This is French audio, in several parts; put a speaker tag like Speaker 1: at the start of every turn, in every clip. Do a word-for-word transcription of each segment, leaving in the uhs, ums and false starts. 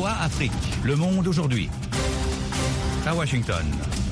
Speaker 1: V O A Afrique. Le monde aujourd'hui. À Washington.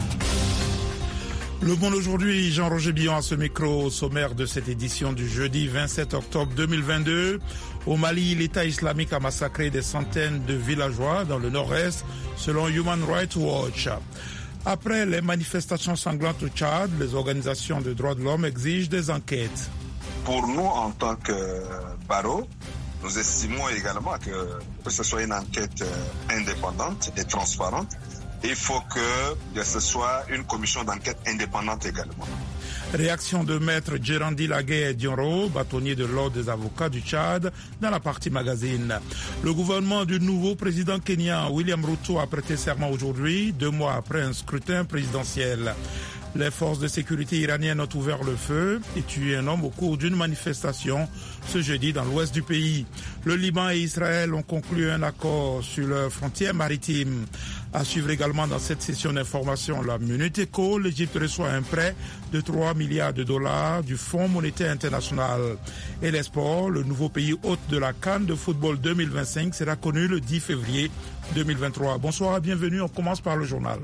Speaker 2: Le Monde aujourd'hui, Jean-Roger Billon à ce micro, au sommaire de cette édition du jeudi vingt-sept octobre deux mille vingt-deux. Au Mali, l'État islamique a massacré des centaines de villageois dans le nord-est, selon Human Rights Watch. Après les manifestations sanglantes au Tchad, les organisations de droits de l'homme exigent des enquêtes.
Speaker 3: Pour nous, en tant que barreau, nous estimons également que, que ce soit une enquête indépendante et transparente. Il faut que ce soit une commission d'enquête indépendante également.
Speaker 2: Réaction de maître Djerandi Laguerre Dionro, bâtonnier de l'ordre des avocats du Tchad, dans la partie magazine. Le gouvernement du nouveau président kenyan, William Ruto, a prêté serment aujourd'hui, deux mois après un scrutin présidentiel. Les forces de sécurité iraniennes ont ouvert le feu et tué un homme au cours d'une manifestation ce jeudi dans l'ouest du pays. Le Liban et Israël ont conclu un accord sur leurs frontières maritimes. À suivre également dans cette session d'information la Minute Éco, l'Égypte reçoit un prêt de trois milliards de dollars du Fonds monétaire international. Et les sports, le nouveau pays hôte de la CAN de football deux mille vingt-cinq sera connu le dix février deux mille vingt-trois. Bonsoir et bienvenue, on commence par le journal.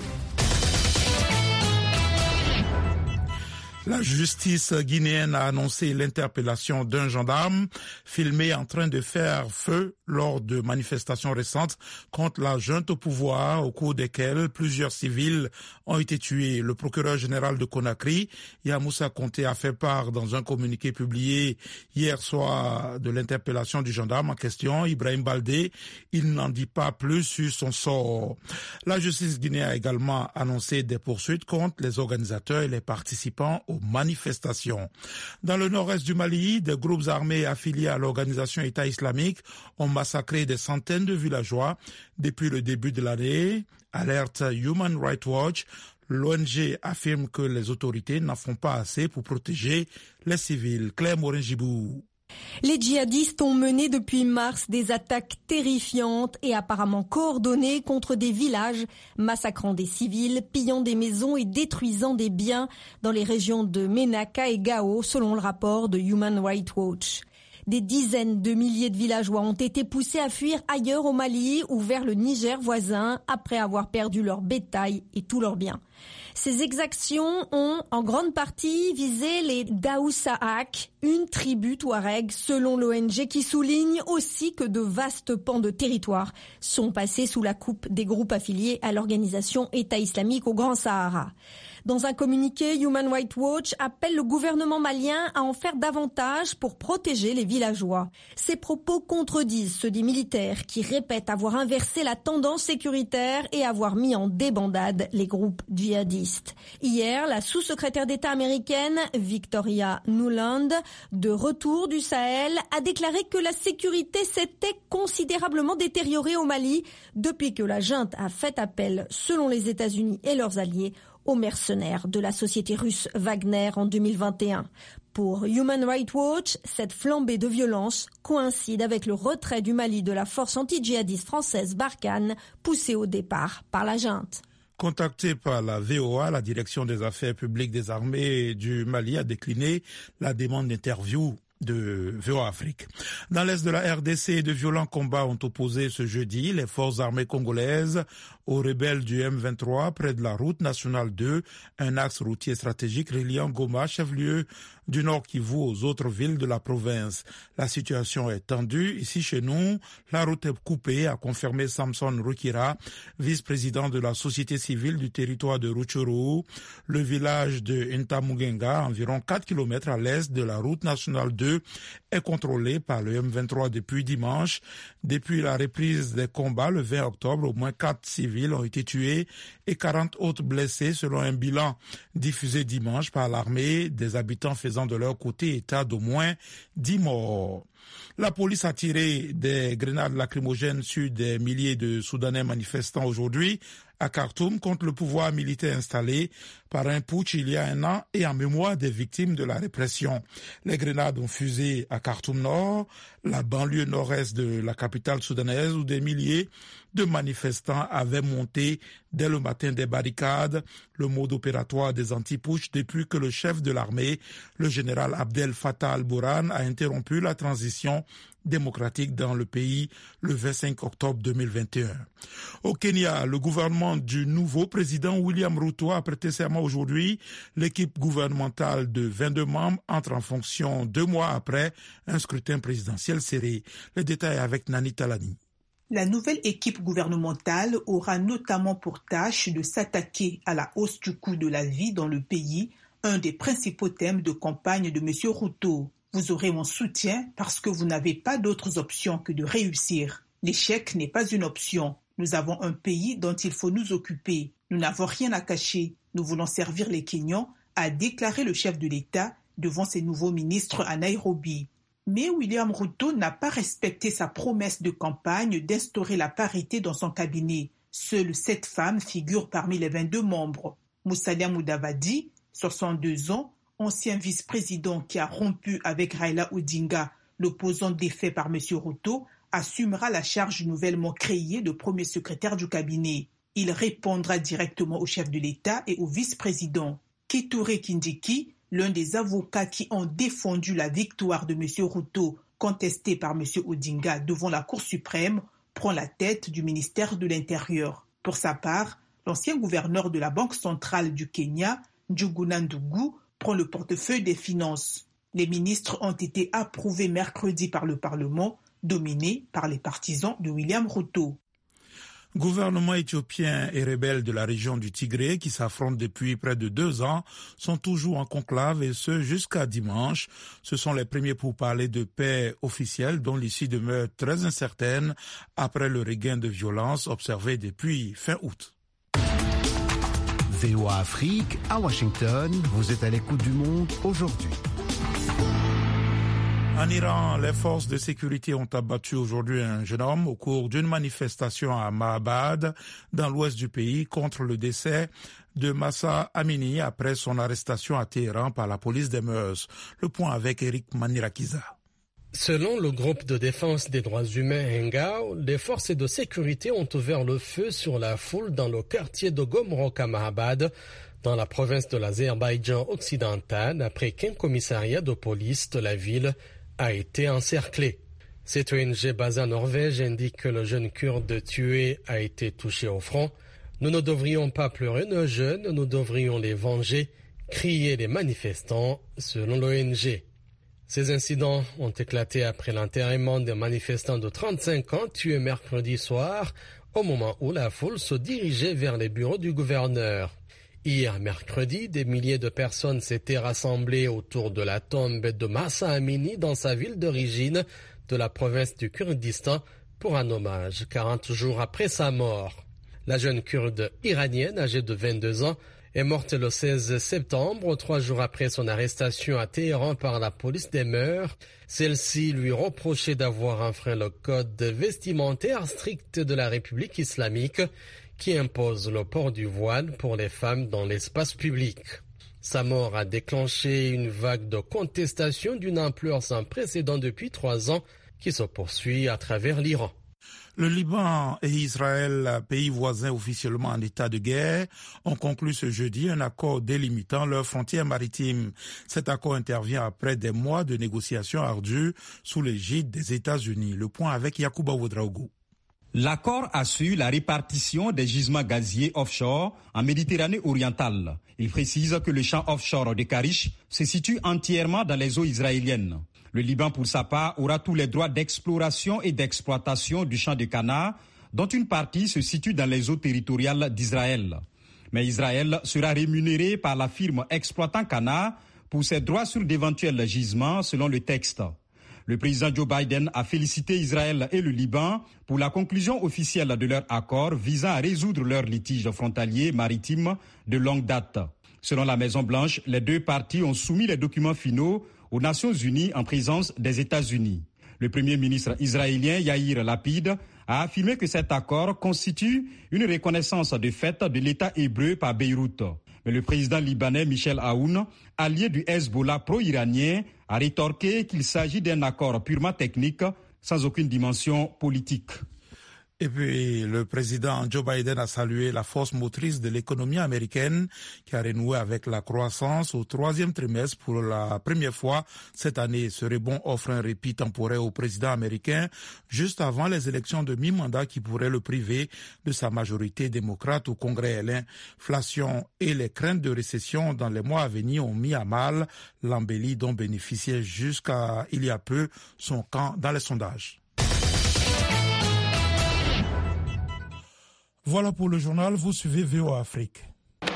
Speaker 2: La justice guinéenne a annoncé l'interpellation d'un gendarme filmé en train de faire feu lors de manifestations récentes contre la junte au pouvoir, au cours desquelles plusieurs civils ont été tués. Le procureur général de Conakry, Yamoussa Konté, a fait part dans un communiqué publié hier soir de l'interpellation du gendarme en question, Ibrahim Baldé. Il n'en dit pas plus sur son sort. La justice guinéenne a également annoncé des poursuites contre les organisateurs et les participants aux manifestations. Dans le nord-est du Mali, des groupes armés affiliés à l'organisation État islamique ont massacré des centaines de villageois depuis le début de l'année. Alerte Human Rights Watch, l'O N G affirme que les autorités n'en font pas assez pour protéger les civils. Claire Morin-Gibou.
Speaker 4: Les djihadistes ont mené depuis mars des attaques terrifiantes et apparemment coordonnées contre des villages, massacrant des civils, pillant des maisons et détruisant des biens dans les régions de Ménaka et Gao, selon le rapport de Human Rights Watch. Des dizaines de milliers de villageois ont été poussés à fuir ailleurs au Mali ou vers le Niger voisin après avoir perdu leur bétail et tous leurs biens. Ces exactions ont en grande partie visé les Daoussaak, une tribu touareg selon l'O N G qui souligne aussi que de vastes pans de territoire sont passés sous la coupe des groupes affiliés à l'organisation État islamique au Grand Sahara. Dans un communiqué, Human Rights Watch appelle le gouvernement malien à en faire davantage pour protéger les villageois. Ces propos contredisent ceux des militaires qui répètent avoir inversé la tendance sécuritaire et avoir mis en débandade les groupes djihadistes. Hier, la sous-secrétaire d'État américaine Victoria Nuland, de retour du Sahel, a déclaré que la sécurité s'était considérablement détériorée au Mali depuis que la junte a fait appel, selon les États-Unis et leurs alliés, aux mercenaires de la société russe Wagner en deux mille vingt et un. Pour Human Rights Watch, cette flambée de violence coïncide avec le retrait du Mali de la force anti-djihadiste française Barkhane, poussée au départ par la junte.
Speaker 2: Contactée par la V O A, la direction des affaires publiques des armées du Mali a décliné la demande d'interview de V O A Afrique. Dans l'est de la R D C, de violents combats ont opposé ce jeudi les forces armées congolaises aux rebelles du M vingt-trois près de la route nationale deux, un axe routier stratégique reliant Goma, chef-lieu du Nord Kivu, aux autres villes de la province. La situation est tendue. Ici chez nous, la route est coupée, a confirmé Samson Rukira, vice-président de la société civile du territoire de Rutshuru. Le village de Ntamugenga, environ quatre kilomètres à l'est de la route nationale deux, est contrôlé par le M vingt-trois depuis dimanche. Depuis la reprise des combats le vingt octobre, au moins quatre civils ont été tués et quarante autres blessés selon un bilan diffusé dimanche par l'armée. Des habitants faisant de leur côté état d'au moins dix morts. La police a tiré des grenades lacrymogènes sur des milliers de Soudanais manifestants aujourd'hui à Khartoum contre le pouvoir militaire installé par un putsch il y a un an et en mémoire des victimes de la répression. Les grenades ont fusé à Khartoum Nord, la banlieue nord-est de la capitale soudanaise, où des milliers de manifestants avaient monté dès le matin des barricades, le mode opératoire des anti-putsch depuis que le chef de l'armée, le général Abdel Fattah al-Burhan, a interrompu la transition démocratique dans le pays le vingt-cinq octobre deux mille vingt et un. Au Kenya, le gouvernement du nouveau président William Ruto a prêté serment aujourd'hui. L'équipe gouvernementale de vingt-deux membres entre en fonction deux mois après un scrutin présidentiel serré. Les détails avec Nani Talani.
Speaker 5: La nouvelle équipe gouvernementale aura notamment pour tâche de s'attaquer à la hausse du coût de la vie dans le pays, un des principaux thèmes de campagne de M. Ruto. Vous aurez mon soutien parce que vous n'avez pas d'autres options que de réussir. L'échec n'est pas une option. Nous avons un pays dont il faut nous occuper. Nous n'avons rien à cacher. Nous voulons servir les Kenyans, a déclaré le chef de l'État devant ses nouveaux ministres à Nairobi. Mais William Ruto n'a pas respecté sa promesse de campagne d'instaurer la parité dans son cabinet. Seules sept femmes figurent parmi les vingt-deux membres. Musalia Mudavadi, soixante-deux ans, ancien vice-président qui a rompu avec Raila Odinga, l'opposant défait par M. Ruto, assumera la charge nouvellement créée de premier secrétaire du cabinet. Il répondra directement au chef de l'État et au vice-président. Kithure Kindiki, l'un des avocats qui ont défendu la victoire de M. Ruto, contestée par M. Odinga devant la Cour suprême, prend la tête du ministère de l'Intérieur. Pour sa part, l'ancien gouverneur de la Banque centrale du Kenya, Njuguna Ndughu, prend le portefeuille des finances. Les ministres ont été approuvés mercredi par le Parlement, dominé par les partisans de William Ruto.
Speaker 2: Gouvernement éthiopien et rebelles de la région du Tigré qui s'affrontent depuis près de deux ans sont toujours en conclave et ce jusqu'à dimanche. Ce sont les premiers pourparlers de paix officiels dont l'issue demeure très incertaine après le regain de violence observé depuis fin août.
Speaker 6: V O A Afrique, à Washington, vous êtes à l'écoute du monde aujourd'hui.
Speaker 2: En Iran, les forces de sécurité ont abattu aujourd'hui un jeune homme au cours d'une manifestation à Mahabad, dans l'ouest du pays, contre le décès de Mahsa Amini après son arrestation à Téhéran par la police des mœurs. Le point avec Eric Manirakiza.
Speaker 7: Selon le groupe de défense des droits humains Hengao, les forces de sécurité ont ouvert le feu sur la foule dans le quartier de Gomrok à Mahabad, dans la province de l'Azerbaïdjan occidental, après qu'un commissariat de police de la ville a été encerclé. Cette O N G basée en Norvège indique que le jeune Kurde tué a été touché au front. Nous ne devrions pas pleurer nos jeunes, nous devrions les venger, criaient les manifestants, selon l'O N G. Ces incidents ont éclaté après l'enterrement d'un manifestant de trente-cinq ans tué mercredi soir, au moment où la foule se dirigeait vers les bureaux du gouverneur. Hier mercredi, des milliers de personnes s'étaient rassemblées autour de la tombe de Mahsa Amini dans sa ville d'origine de la province du Kurdistan pour un hommage quarante jours après sa mort. La jeune Kurde iranienne âgée de vingt-deux ans est morte le seize septembre, trois jours après son arrestation à Téhéran par la police des mœurs. Celle-ci lui reprochait d'avoir enfreint le code vestimentaire strict de la République islamique qui impose le port du voile pour les femmes dans l'espace public. Sa mort a déclenché une vague de contestation d'une ampleur sans précédent depuis trois ans qui se poursuit à travers l'Iran.
Speaker 2: Le Liban et Israël, pays voisins officiellement en état de guerre, ont conclu ce jeudi un accord délimitant leurs frontières maritimes. Cet accord intervient après des mois de négociations ardues sous l'égide des États-Unis. Le point avec Yacouba Ouedraogo.
Speaker 8: L'accord assure la répartition des gisements gaziers offshore en Méditerranée orientale. Il précise que le champ offshore de Karish se situe entièrement dans les eaux israéliennes. Le Liban, pour sa part, aura tous les droits d'exploration et d'exploitation du champ de Cana, dont une partie se situe dans les eaux territoriales d'Israël. Mais Israël sera rémunéré par la firme exploitant Cana pour ses droits sur d'éventuels gisements, selon le texte. Le président Joe Biden a félicité Israël et le Liban pour la conclusion officielle de leur accord visant à résoudre leurs litiges frontaliers maritimes de longue date. Selon la Maison-Blanche, les deux parties ont soumis les documents finaux aux Nations Unies en présence des États-Unis. Le premier ministre israélien Yair Lapid a affirmé que cet accord constitue une reconnaissance de fait de l'État hébreu par Beyrouth. Mais le président libanais Michel Aoun, allié du Hezbollah pro-iranien, a rétorqué qu'il s'agit d'un accord purement technique sans aucune dimension politique.
Speaker 2: Et puis, le président Joe Biden a salué la force motrice de l'économie américaine qui a renoué avec la croissance au troisième trimestre pour la première fois cette année. Ce rebond offre un répit temporaire au président américain juste avant les élections de mi-mandat qui pourraient le priver de sa majorité démocrate au Congrès. L'inflation et les craintes de récession dans les mois à venir ont mis à mal l'embellie dont bénéficiait jusqu'à il y a peu son camp dans les sondages. Voilà pour le journal, vous suivez V O A Afrique.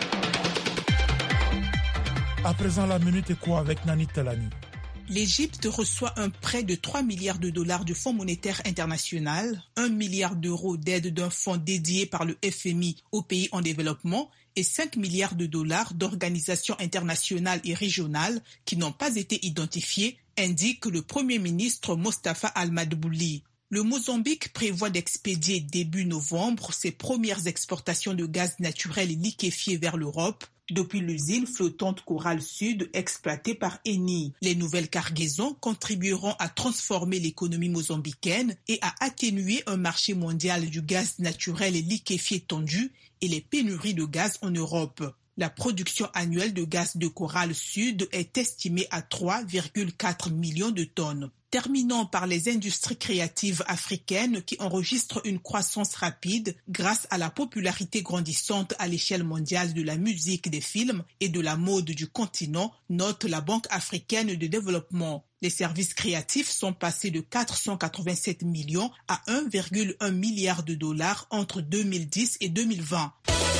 Speaker 2: À présent, la Minute Éco avec Nani Talani.
Speaker 5: L'Égypte reçoit un prêt de trois milliards de dollars du Fonds monétaire international, un milliard d'euros d'aide d'un fonds dédié par le F M I aux pays en développement et cinq milliards de dollars d'organisations internationales et régionales qui n'ont pas été identifiées, indique le Premier ministre Mostafa Al-Madbouli. Le Mozambique prévoit d'expédier début novembre ses premières exportations de gaz naturel liquéfié vers l'Europe depuis l'usine flottante Coral Sud exploitée par Eni. Les nouvelles cargaisons contribueront à transformer l'économie mozambicaine et à atténuer un marché mondial du gaz naturel liquéfié tendu et les pénuries de gaz en Europe. La production annuelle de gaz de Coral Sud est estimée à trois virgule quatre millions de tonnes. Terminons par les industries créatives africaines qui enregistrent une croissance rapide grâce à la popularité grandissante à l'échelle mondiale de la musique, des films et de la mode du continent, note la Banque africaine de développement. Les services créatifs sont passés de quatre cent quatre-vingt-sept millions à un virgule un milliard de dollars entre deux mille dix et deux mille vingt.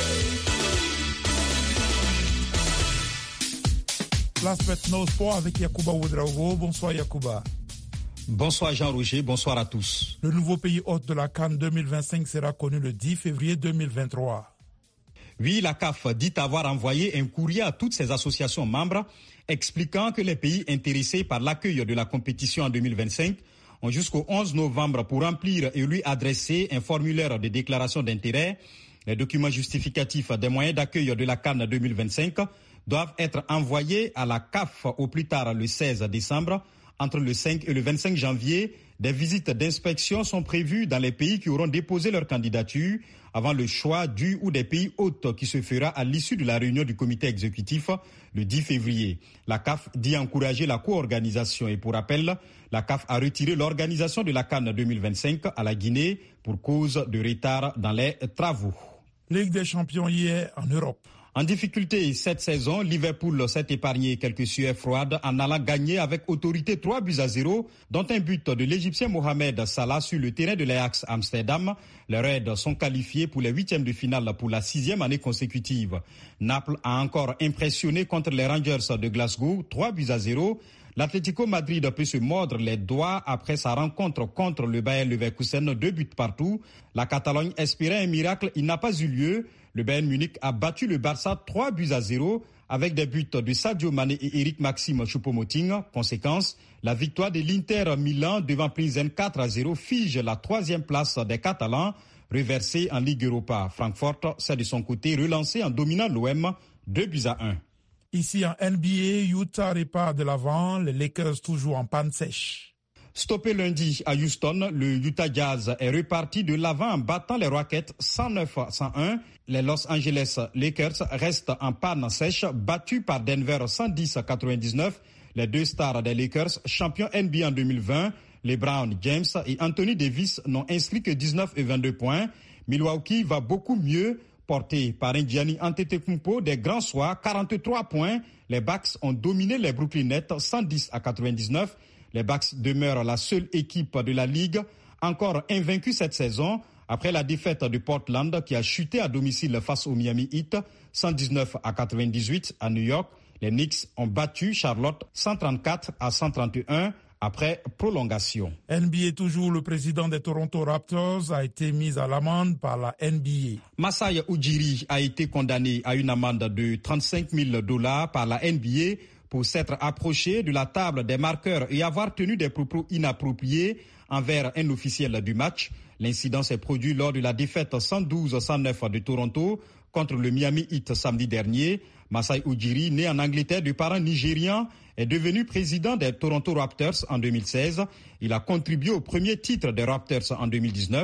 Speaker 2: Place maintenant au sport avec Yacouba Ouedraogo. Bonsoir Yacouba.
Speaker 8: Bonsoir Jean-Roger, bonsoir à tous.
Speaker 2: Le nouveau pays hôte de la CAN deux mille vingt-cinq sera connu le dix février deux mille vingt-trois.
Speaker 8: Oui, la C A F dit avoir envoyé un courrier à toutes ses associations membres expliquant que les pays intéressés par l'accueil de la compétition en deux mille vingt-cinq ont jusqu'au onze novembre pour remplir et lui adresser un formulaire de déclaration d'intérêt. Les documents justificatifs des moyens d'accueil de la CAN deux mille vingt-cinq doivent être envoyés à la C A F au plus tard le seize décembre. Entre le cinq et le vingt-cinq janvier, des visites d'inspection sont prévues dans les pays qui auront déposé leur candidature avant le choix du ou des pays hôtes qui se fera à l'issue de la réunion du comité exécutif le dix février. La C A F dit encourager la co-organisation et pour rappel, la C A F a retiré l'organisation de la CAN deux mille vingt-cinq à la Guinée pour cause de retard dans les travaux.
Speaker 2: Ligue des champions hier en Europe.
Speaker 8: En difficulté cette saison, Liverpool s'est épargné quelques sueurs froides en allant gagner avec autorité trois buts à zéro, dont un but de l'Égyptien Mohamed Salah sur le terrain de l'Ajax Amsterdam. Les Reds sont qualifiés pour les huitièmes de finale pour la sixième année consécutive. Naples a encore impressionné contre les Rangers de Glasgow, trois buts à zéro. L'Atlético Madrid peut se mordre les doigts après sa rencontre contre le Bayer Leverkusen, deux buts partout. La Catalogne espérait un miracle, il n'a pas eu lieu. Le Bayern Munich a battu le Barça trois buts à zéro avec des buts de Sadio Mané et Eric Maxime Choupo-Moting. Conséquence, la victoire de l'Inter Milan devant Pilsen quatre à zéro fige la troisième place des Catalans, reversée en Ligue Europa. Francfort s'est de son côté relancé en dominant l'O M deux buts à un.
Speaker 2: Ici en N B A, Utah repart de l'avant, les Lakers toujours en panne sèche.
Speaker 8: Stoppé lundi à Houston, le Utah Jazz est reparti de l'avant en battant les Rockets cent neuf à cent un. Les Los Angeles Lakers restent en panne sèche, battus par Denver cent dix à quatre-vingt-dix-neuf. Les deux stars des Lakers, champions N B A en deux mille vingt, LeBron James et Anthony Davis n'ont inscrit que dix-neuf et vingt-deux points. Milwaukee va beaucoup mieux, porté par un Giannis Antetokounmpo des grands soirs, quarante-trois points. Les Bucks ont dominé les Brooklyn Nets cent dix à quatre-vingt-dix-neuf. Les Bucks demeurent la seule équipe de la Ligue encore invaincue cette saison après la défaite de Portland qui a chuté à domicile face au Miami Heat cent dix-neuf à quatre-vingt-dix-huit à New York. Les Knicks ont battu Charlotte cent trente-quatre à cent trente et un après prolongation.
Speaker 2: N B A toujours, le président des Toronto Raptors a été mis à l'amende par la N B A.
Speaker 8: Masai Ujiri a été condamné à une amende de trente-cinq mille dollars par la N B A pour s'être approché de la table des marqueurs et avoir tenu des propos inappropriés envers un officiel du match. L'incident s'est produit lors de la défaite cent douze à cent neuf de Toronto contre le Miami Heat samedi dernier. Masai Ujiri, né en Angleterre de parents nigérians, est devenu président des Toronto Raptors en deux mille seize. Il a contribué au premier titre des Raptors en deux mille dix-neuf. Les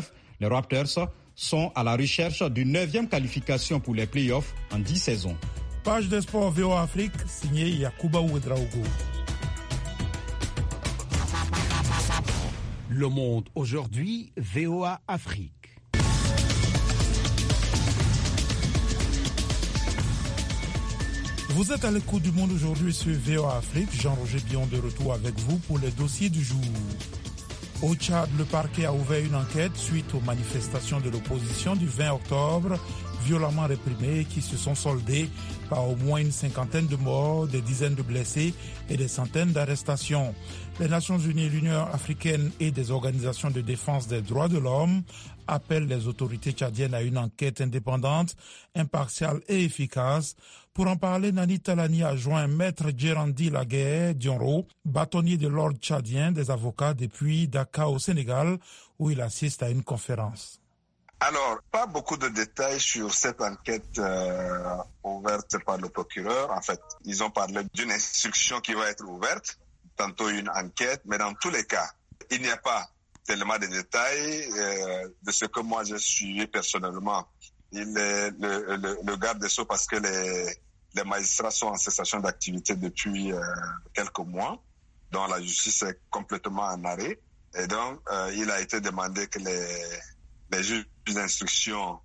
Speaker 8: Les Raptors sont à la recherche d'une neuvième qualification pour les playoffs en dix saisons.
Speaker 2: Page de sport V O A Afrique, signé Yacouba Ouedraogo.
Speaker 6: Le Monde aujourd'hui, V O A Afrique.
Speaker 2: Vous êtes à l'écoute du Monde aujourd'hui sur V O A Afrique. Jean-Roger Bion de retour avec vous pour les dossiers du jour. Au Tchad, le parquet a ouvert une enquête suite aux manifestations de l'opposition du vingt octobre, violemment réprimées, qui se sont soldées par au moins une cinquantaine de morts, des dizaines de blessés et des centaines d'arrestations. Les Nations Unies, l'Union africaine et des organisations de défense des droits de l'homme appellent les autorités tchadiennes à une enquête indépendante, impartiale et efficace. Pour en parler, Nani Talani a joint Maître Djerandi Laguerre Dionro, bâtonnier de l'ordre tchadien des avocats depuis Dakar au Sénégal, où il assiste à une conférence.
Speaker 3: Alors, pas beaucoup de détails sur cette enquête euh, ouverte par le procureur. En fait, ils ont parlé d'une instruction qui va être ouverte, tantôt une enquête, mais dans tous les cas, il n'y a pas tellement de détails euh, de ce que moi je suis personnellement. Il est le, le, le garde des Sceaux parce que les, les magistrats sont en cessation d'activité depuis euh, quelques mois, dont la justice est complètement en arrêt. Et donc, euh, il a été demandé que les, les juges d'instruction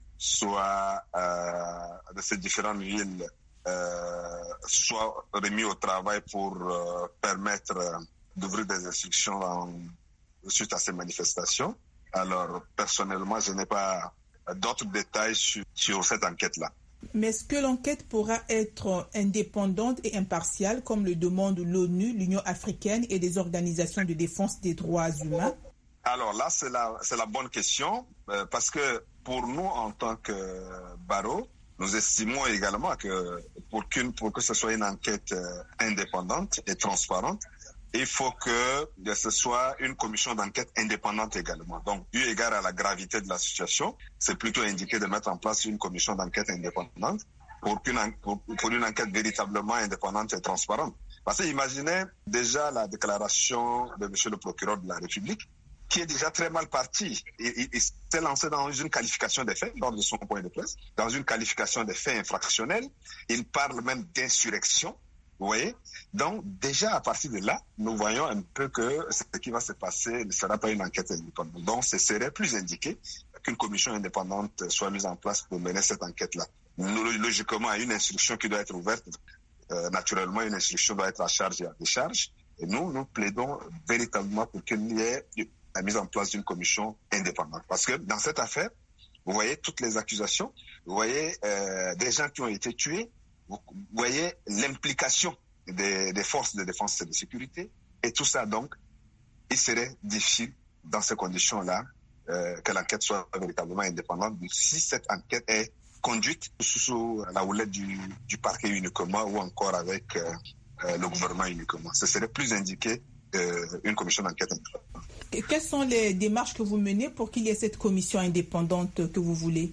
Speaker 3: soient euh, de ces différentes villes euh, soient remis au travail pour euh, permettre euh, d'ouvrir des instructions en, suite à ces manifestations. Alors, personnellement, je n'ai pas d'autres détails sur, sur cette enquête-là.
Speaker 5: Mais est-ce que l'enquête pourra être indépendante et impartiale, comme le demandent l'ONU, l'Union africaine et des organisations de défense des droits humains?
Speaker 3: Alors là, c'est la, c'est la bonne question, euh, parce que pour nous, en tant que barreau, nous estimons également que pour, qu'une, pour que ce soit une enquête euh, indépendante et transparente, il faut que ce soit une commission d'enquête indépendante également. Donc, eu égard à la gravité de la situation, c'est plutôt indiqué de mettre en place une commission d'enquête indépendante pour, qu'une, pour, pour une enquête véritablement indépendante et transparente. Parce que imaginez déjà la déclaration de monsieur le procureur de la République, qui est déjà très mal parti. Il, il, il s'est lancé dans une qualification des faits, lors de son point de presse, dans une qualification des faits infractionnels. Il parle même d'insurrection. Vous voyez? Donc, déjà, à partir de là, nous voyons un peu que ce qui va se passer ne sera pas une enquête indépendante. Donc, ce serait plus indiqué qu'une commission indépendante soit mise en place pour mener cette enquête-là. Logiquement, une instruction qui doit être ouverte, euh, naturellement, une instruction doit être à charge et à décharge. Et nous, nous plaidons véritablement pour qu'il y ait la mise en place d'une commission indépendante. Parce que dans cette affaire, vous voyez toutes les accusations, vous voyez euh, des gens qui ont été tués, vous voyez l'implication des, des forces de défense et de sécurité, et tout ça, donc, il serait difficile, dans ces conditions-là, euh, que l'enquête soit véritablement indépendante, si cette enquête est conduite sous la houlette du, du parquet uniquement ou encore avec euh, euh, le gouvernement uniquement. Ce serait plus indiqué qu'une commission d'enquête indépendante.
Speaker 5: Quelles sont les démarches que vous menez pour qu'il y ait cette commission indépendante que vous voulez?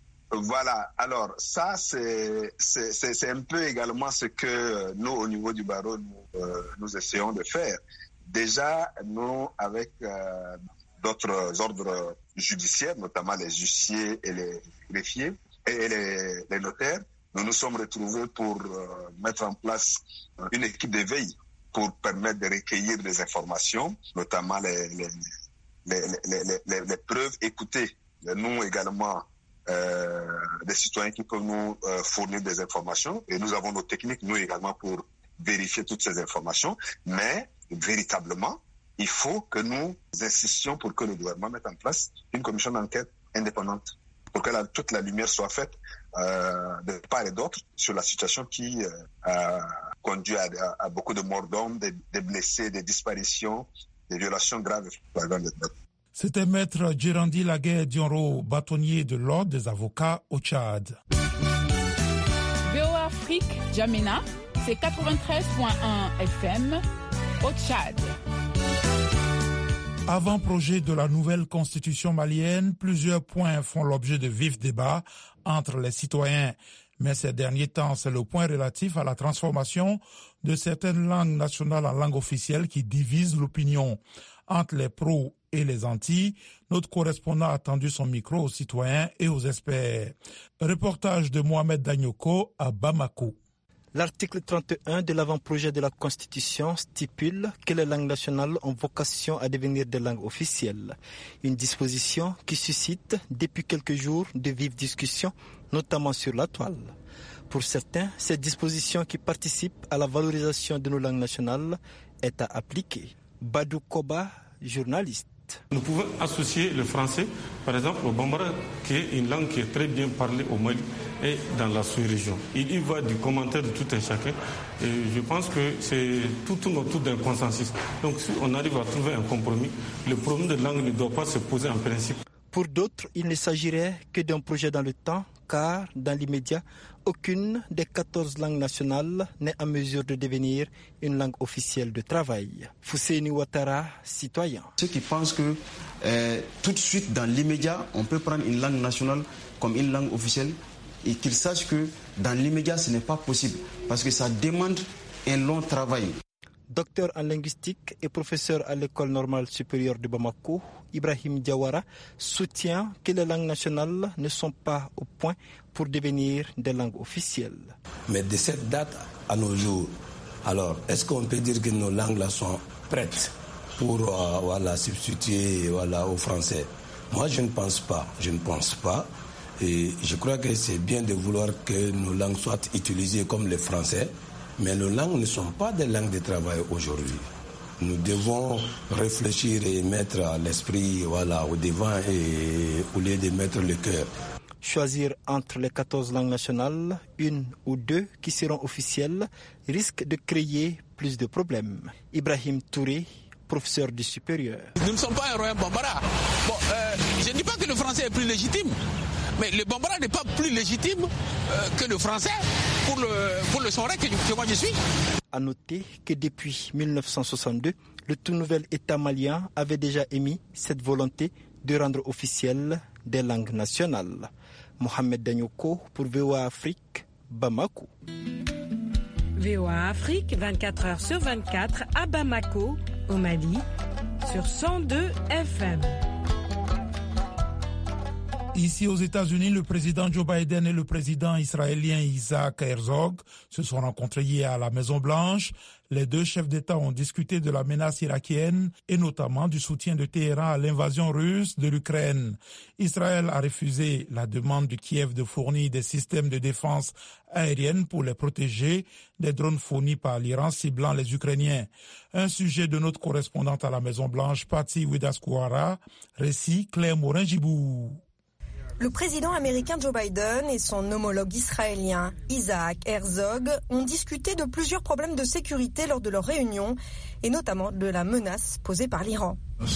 Speaker 3: Voilà, alors ça c'est, c'est, c'est, c'est un peu également ce que nous au niveau du barreau nous, euh, nous essayons de faire. Déjà, nous avec euh, d'autres ordres judiciaires, notamment les huissiers et les greffiers et les, les notaires, nous nous sommes retrouvés pour euh, mettre en place une équipe de veille pour permettre de recueillir des informations, notamment les, les, les, les, les, les, les preuves, écouter nous également Euh, des citoyens qui peuvent nous euh, fournir des informations, et nous avons nos techniques, nous également, pour vérifier toutes ces informations, mais véritablement, il faut que nous insistions pour que le gouvernement mette en place une commission d'enquête indépendante, pour que la, toute la lumière soit faite euh, de part et d'autre sur la situation qui euh, a conduit à, à, à beaucoup de morts d'hommes, des, des blessés, des disparitions, des violations graves et flagrantes de droits.
Speaker 2: C'était Maître Djerandi Laguerre Dionro, bâtonnier de l'ordre des avocats au Tchad.
Speaker 9: V O A Afrique, Djamena, c'est quatre-vingt-treize point un F M au Tchad.
Speaker 2: Avant-projet de la nouvelle constitution malienne, plusieurs points font l'objet de vifs débats entre les citoyens. Mais ces derniers temps, c'est le point relatif à la transformation de certaines langues nationales en langues officielles qui divise l'opinion. entre les pros et les antis. Notre correspondant a tendu son micro aux citoyens et aux experts. Reportage de Mohamed Danyoko à Bamako.
Speaker 10: L'article trente et un de l'avant-projet de la Constitution stipule que les langues nationales ont vocation à devenir des langues officielles. Une disposition qui suscite depuis quelques jours de vives discussions, notamment sur la toile. Pour certains, cette disposition qui participe à la valorisation de nos langues nationales est à appliquer. Badou Koba, journaliste.
Speaker 11: Nous pouvons associer le français, par exemple, au bambara, qui est une langue qui est très bien parlée au Mali et dans la sous-région. Il y va du commentaire de tout un chacun et je pense que c'est tout tourne autour d'un consensus. Donc si on arrive à trouver un compromis, le problème de langue ne doit pas se poser en principe.
Speaker 10: Pour d'autres, il ne s'agirait que d'un projet dans le temps, car dans l'immédiat, aucune des quatorze langues nationales n'est en mesure de devenir une langue officielle de travail. Fousseini Ouattara, citoyen.
Speaker 12: Ceux qui pensent que euh, tout de suite, dans l'immédiat, on peut prendre une langue nationale comme une langue officielle et qu'ils sachent que dans l'immédiat, ce n'est pas possible parce que ça demande un long travail.
Speaker 10: Docteur en linguistique et professeur à l'école normale supérieure de Bamako, Ibrahim Diawara soutient que les langues nationales ne sont pas au point pour devenir des langues officielles.
Speaker 13: Mais de cette date à nos jours, alors est-ce qu'on peut dire que nos langues là sont prêtes pour euh, voilà, substituer voilà, au français? Moi je ne pense pas, je ne pense pas. Et je crois que c'est bien de vouloir que nos langues soient utilisées comme le français. Mais nos langues ne sont pas des langues de travail aujourd'hui. Nous devons réfléchir et mettre l'esprit voilà, au devant et au lieu de mettre le cœur.
Speaker 10: Choisir entre les quatorze langues nationales, une ou deux qui seront officielles, risque de créer plus de problèmes. Ibrahim Touré, professeur du supérieur.
Speaker 14: Nous ne sommes pas un royaume bambara. Bon, euh, je ne dis pas que le français est plus légitime, mais le bambara n'est pas plus légitime euh, que le français pour le, pour le Soré que, que moi je suis.
Speaker 10: À noter que depuis mille neuf cent soixante-deux, le tout nouvel État malien avait déjà émis cette volonté de rendre officielles des langues nationales. Mohamed Danyoko pour V O A Afrique, Bamako.
Speaker 15: V O A Afrique, vingt-quatre heures sur vingt-quatre à Bamako, au Mali, sur cent deux F M.
Speaker 2: Ici aux États-Unis, le président Joe Biden et le président israélien Isaac Herzog se sont rencontrés hier à la Maison-Blanche. Les deux chefs d'État ont discuté de la menace irakienne et notamment du soutien de Téhéran à l'invasion russe de l'Ukraine. Israël a refusé la demande de Kiev de fournir des systèmes de défense aérienne pour les protéger des drones fournis par l'Iran ciblant les Ukrainiens. Un sujet de notre correspondante à la Maison-Blanche, Patty Widaskouara, récit Claire Morin-Gibou.
Speaker 4: Le président américain Joe Biden et son homologue israélien Isaac Herzog ont discuté de plusieurs problèmes de sécurité lors de leur réunion et notamment de la menace posée par l'Iran.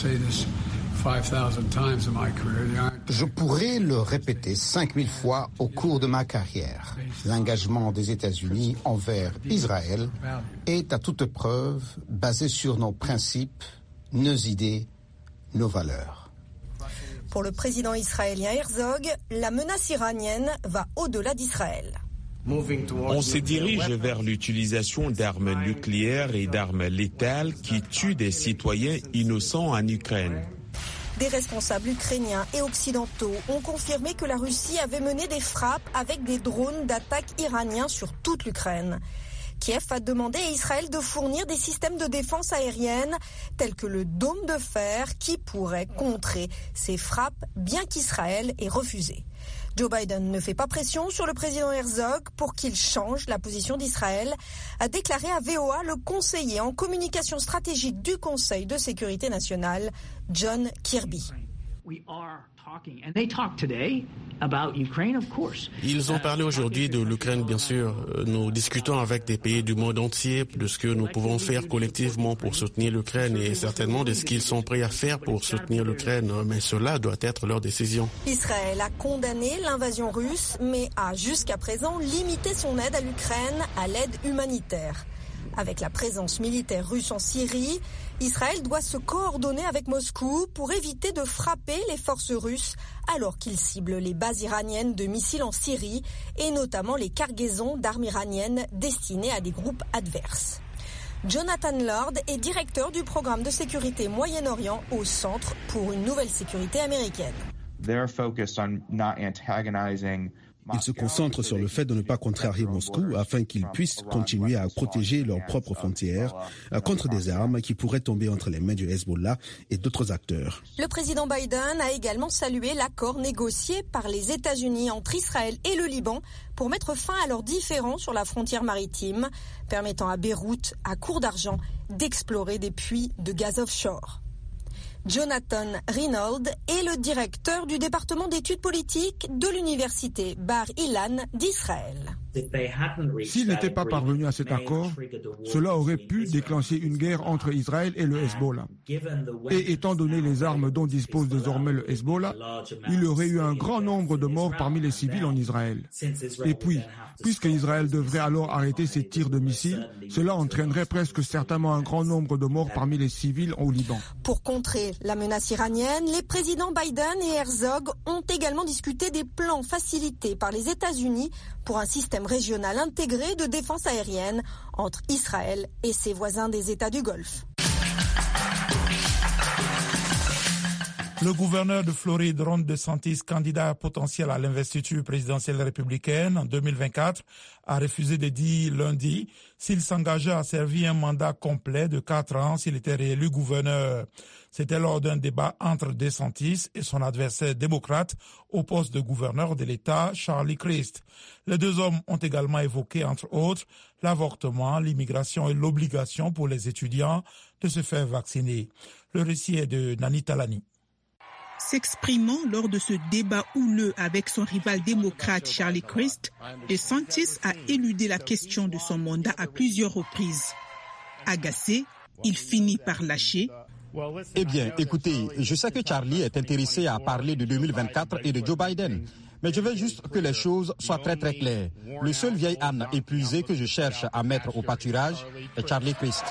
Speaker 6: Je pourrais le répéter cinq mille fois au cours de ma carrière. L'engagement des États-Unis envers Israël est à toute preuve basé sur nos principes, nos idées, nos valeurs.
Speaker 4: Pour le président israélien Herzog, la menace iranienne va au-delà d'Israël.
Speaker 16: On se dirige vers l'utilisation d'armes nucléaires et d'armes létales qui tuent des citoyens innocents en Ukraine.
Speaker 4: Des responsables ukrainiens et occidentaux ont confirmé que la Russie avait mené des frappes avec des drones d'attaque iraniens sur toute l'Ukraine. Kiev a demandé à Israël de fournir des systèmes de défense aérienne tels que le dôme de fer qui pourrait contrer ces frappes, bien qu'Israël ait refusé. Joe Biden ne fait pas pression sur le président Herzog pour qu'il change la position d'Israël, a déclaré à V O A le conseiller en communication stratégique du Conseil de sécurité nationale, John Kirby.
Speaker 17: Ils ont parlé aujourd'hui de l'Ukraine, bien sûr. Nous discutons avec des pays du monde entier de ce que nous pouvons faire collectivement pour soutenir l'Ukraine et certainement de ce qu'ils sont prêts à faire pour soutenir l'Ukraine. Mais cela doit être leur décision.
Speaker 4: Israël a condamné l'invasion russe, mais a jusqu'à présent limité son aide à l'Ukraine à l'aide humanitaire. Avec la présence militaire russe en Syrie, Israël doit se coordonner avec Moscou pour éviter de frapper les forces russes alors qu'il cible les bases iraniennes de missiles en Syrie et notamment les cargaisons d'armes iraniennes destinées à des groupes adverses. Jonathan Lord est directeur du programme de sécurité Moyen-Orient au Centre pour une nouvelle sécurité américaine.
Speaker 18: Ils se concentrent sur le fait de ne pas contrarier Moscou afin qu'ils puissent continuer à protéger leurs propres frontières contre des armes qui pourraient tomber entre les mains du Hezbollah et d'autres acteurs.
Speaker 4: Le président Biden a également salué l'accord négocié par les États-Unis entre Israël et le Liban pour mettre fin à leurs différends sur la frontière maritime, permettant à Beyrouth, à court d'argent, d'explorer des puits de gaz offshore. Jonathan Reynolds est le directeur du département d'études politiques de l'université Bar Ilan d'Israël.
Speaker 19: S'ils n'étaient pas parvenus à cet accord, cela aurait pu déclencher une guerre entre Israël et le Hezbollah. Et étant donné les armes dont dispose désormais le Hezbollah, il y aurait eu un grand nombre de morts parmi les civils en Israël. Et puis, puisque Israël devrait alors arrêter ses tirs de missiles, cela entraînerait presque certainement un grand nombre de morts parmi les civils au Liban.
Speaker 4: Pour contrer la menace iranienne, les présidents Biden et Herzog ont également discuté des plans facilités par les États-Unis pour un système régional intégré de défense aérienne entre Israël et ses voisins des États du Golfe.
Speaker 2: Le gouverneur de Floride, Ron DeSantis, candidat potentiel à l'investiture présidentielle républicaine en deux mille vingt-quatre, a refusé de dire lundi s'il s'engageait à servir un mandat complet de quatre ans s'il était réélu gouverneur. C'était lors d'un débat entre DeSantis et son adversaire démocrate au poste de gouverneur de l'État, Charlie Crist. Les deux hommes ont également évoqué, entre autres, l'avortement, l'immigration et l'obligation pour les étudiants de se faire vacciner. Le récit est de Nani Talani.
Speaker 5: S'exprimant lors de ce débat houleux avec son rival démocrate Charlie Crist, DeSantis a éludé la question de son mandat à plusieurs reprises. Agacé, il finit par lâcher.
Speaker 8: Eh bien, écoutez, je sais que Charlie est intéressé à parler de deux mille vingt-quatre et de Joe Biden. Mais je veux juste que les choses soient très très claires. Le seul vieil âne épuisé que je cherche à mettre au pâturage est Charlie Crist.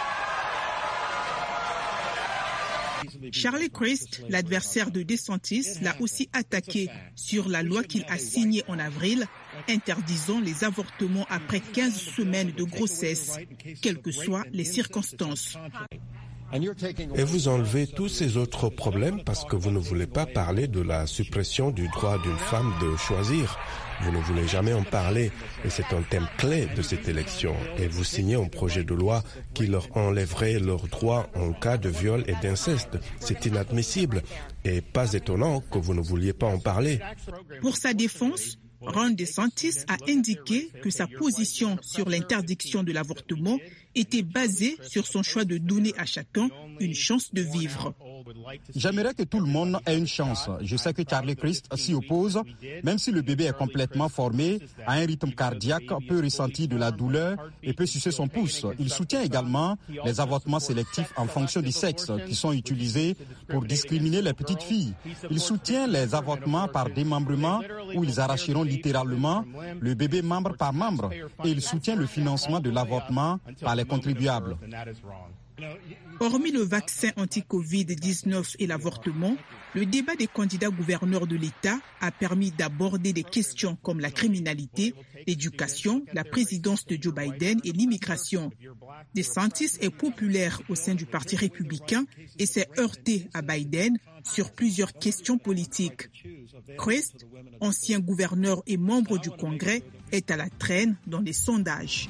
Speaker 5: Charlie Crist, l'adversaire de DeSantis, l'a aussi attaqué sur la loi qu'il a signée en avril, interdisant les avortements après quinze semaines de grossesse, quelles que soient les circonstances.
Speaker 20: Et vous enlevez tous ces autres problèmes parce que vous ne voulez pas parler de la suppression du droit d'une femme de choisir. Vous ne voulez jamais en parler et c'est un thème clé de cette élection. Et vous signez un projet de loi qui leur enlèverait leurs droits en cas de viol et d'inceste. C'est inadmissible et pas étonnant que vous ne vouliez pas en parler.
Speaker 5: Pour sa défense, Ron DeSantis a indiqué que sa position sur l'interdiction de l'avortement était basée sur son choix de donner à chacun une chance de vivre.
Speaker 8: J'aimerais que tout le monde ait une chance. Je sais que Charlie Crist s'y oppose, même si le bébé est complètement formé, a un rythme cardiaque, peut ressentir de la douleur et peut sucer son pouce. Il soutient également les avortements sélectifs en fonction du sexe qui sont utilisés pour discriminer les petites filles. Il soutient les avortements par démembrement où ils arracheront littéralement le bébé membre par membre et il soutient le financement de l'avortement par les contribuables.
Speaker 5: Hormis le vaccin anti-covid dix-neuf et l'avortement, le débat des candidats gouverneurs de l'État a permis d'aborder des questions comme la criminalité, l'éducation, la présidence de Joe Biden et l'immigration. DeSantis est populaire au sein du Parti républicain et s'est heurté à Biden sur plusieurs questions politiques. Crist, ancien gouverneur et membre du Congrès, est à la traîne dans les sondages.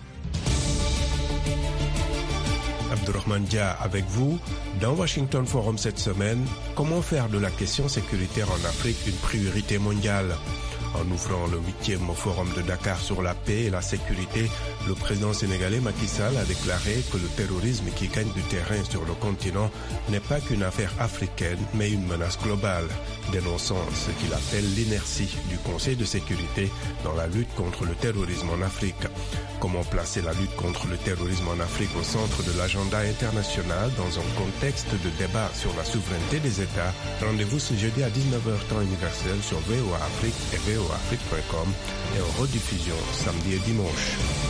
Speaker 20: Abdurrahman Dia avec vous. Dans Washington Forum cette semaine, comment faire de la question sécuritaire en Afrique une priorité mondiale ? En ouvrant le huitième forum de Dakar sur la paix et la sécurité, le président sénégalais Macky Sall a déclaré que le terrorisme qui gagne du terrain sur le continent n'est pas qu'une affaire africaine, mais une menace globale, dénonçant ce qu'il appelle l'inertie du Conseil de sécurité dans la lutte contre le terrorisme en Afrique. Comment placer la lutte contre le terrorisme en Afrique au centre de l'agenda international dans un contexte de débat sur la souveraineté des États? Rendez-vous ce jeudi à dix-neuf heures temps universel sur V O A Afrique et V O A Afrique point com et en rediffusion samedi et dimanche.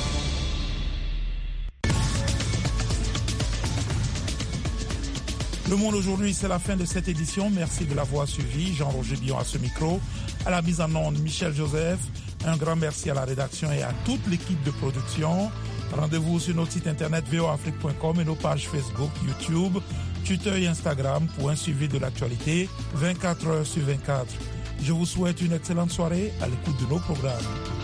Speaker 2: Le Monde aujourd'hui, c'est la fin de cette édition. Merci de l'avoir suivi. Jean-Roger Billon à ce micro. À la mise en onde, Michel Joseph. Un grand merci à la rédaction et à toute l'équipe de production. Rendez-vous sur notre site internet v o afrique point com et nos pages Facebook, YouTube, Twitter et Instagram pour un suivi de l'actualité vingt-quatre heures sur vingt-quatre. Je vous souhaite une excellente soirée à l'écoute de nos programmes.